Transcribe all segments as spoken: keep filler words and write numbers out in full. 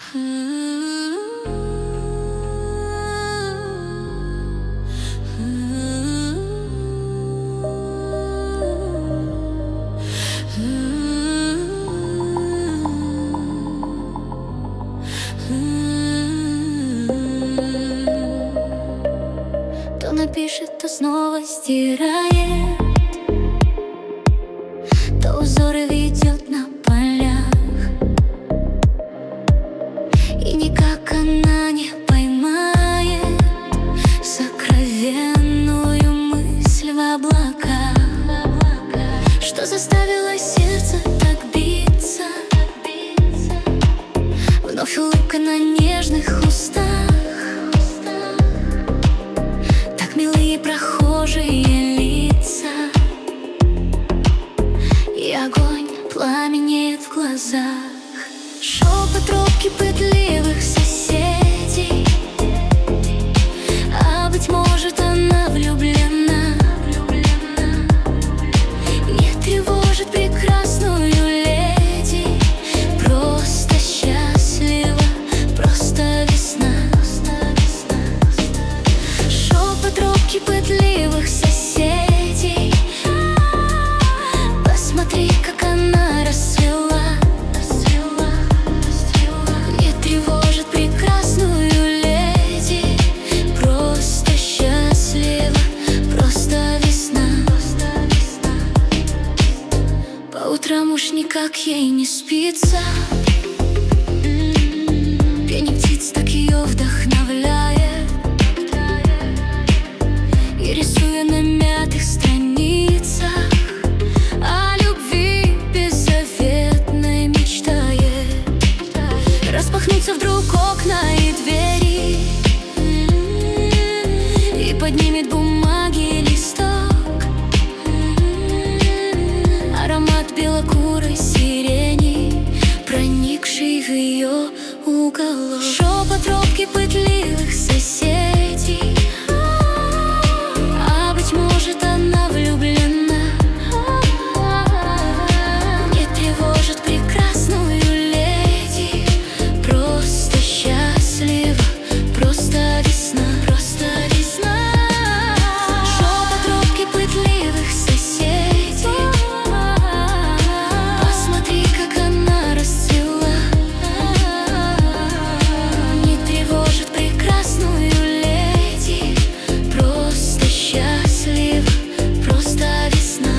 То напишет, то снова стирает, то узоры ведет на полях, и никак она не поймает сокровенную мысль в облаках, что заставило сердце так биться. Вновь улыбка на нежных устах, так милые прохожие лица, и огонь пламенеет в глазах. Шепот робкий пытливых соседей, а быть может она влюблена. Не тревожит прекрасную леди, просто счастлива, просто весна. Шепот робкий пытливых соседей, посмотри, как она расцвела. Не тревожит прекрасную леди, просто счастлива, просто весна. По утрам уж никак ей не спится, пение птиц так ее вдохновляет, и рисуя на мятых страницах о любви беззаветной мечтает. Распахнутся вдруг окна и двери, и поднимет бумаги листок, аромат белокурой сирени, проникший в ее уголок. Шепот робкий пытливых соседей, а быть может она влюблена. Не тревожит прекрасную леди, просто счастлива, просто весна, просто весна. Шепот робкий пытливых соседей, посмотри, как она расцвела. Не тревожит прекрасную леди, просто счастлива, просто весна.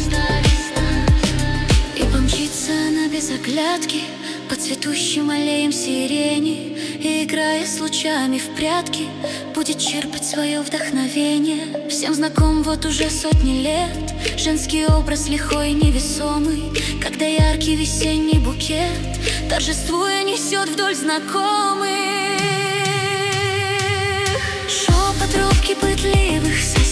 И помчится она без оглядки по цветущим аллеям сирени, и, играя с лучами в прятки, будет черпать свое вдохновение. Всем знаком вот уже сотни лет женский образ лихой и невесомый, когда яркий весенний букет, торжествуя, несет вдоль знакомых. Шепот робкий пытливых соседей,